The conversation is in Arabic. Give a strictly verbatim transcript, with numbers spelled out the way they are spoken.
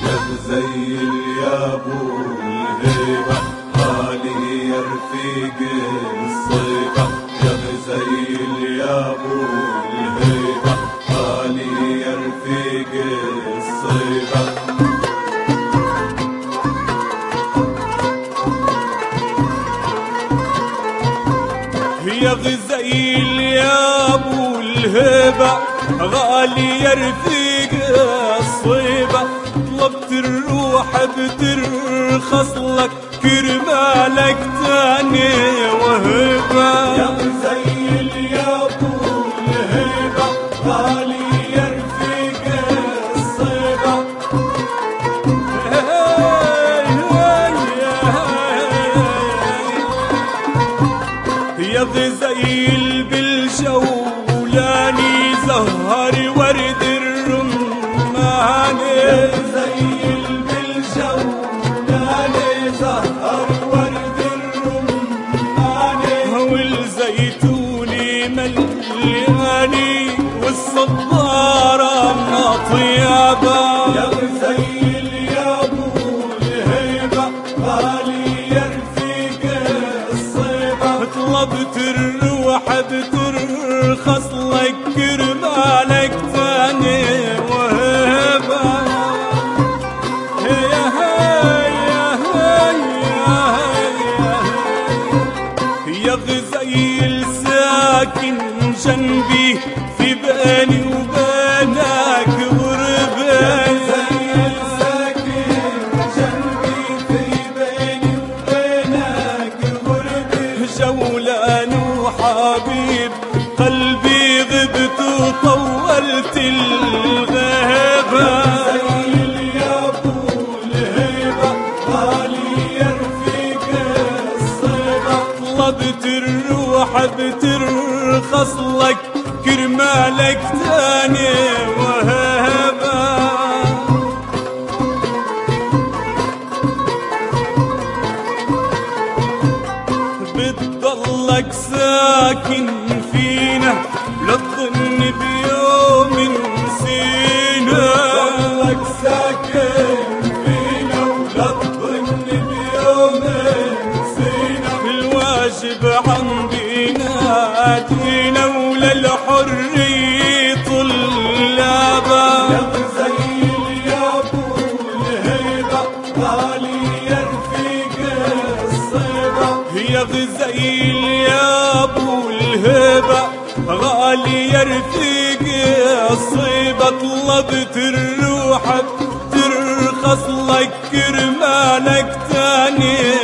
يا غزيل يا ابو الهيبة غالي يا رفيق الصيبة يا غزيل يا ابو الهيبة غالي يا رفيق الصيبة يا غزيل يا ابو الهيبة غالي يا رفيق الصيبة طلبت الروح بترخص لك كرمالك تاني وهبة يا غزيل يا ابو الهيبة غالي يا رفيق الصيبة يا غزيل بالجولاني زهر ورد الرمان يا غزيل بالجولاني زهر ورد الرمان والزيتوني ملياني والصبارة مطيابة يا غزيل يا ابو الهيبة غالي يا رفيق الصيبة طلبت الروح بترخص لك كرمالك تاني وهبة يا يا يا غزيل ساكن جنبي في بيني وبينك غربة غزيل ساكن جنبي في بيني وبينك غربة جولان وحبيب قلبي غبت وطولت الغيبة غزيل يا ابو الهيبة غالي يا رفيق الصيبة طلبت الروح بترخص لك كرمالك تاني وهبة بتضلك ساكن فينا لا تظن بيوم نسينا ضلك ساكن فينا ولا تظن بيوم نسينا الواجب عندنا دينا ولا الحرية طلابة يا غزيل يا ابو الهيبة غالي يا رفيق الصيبة يا غزيل يا ابو الهيبة غالي يا رفيق الصيبة طلبت الروح ترخص لك كرمالك تاني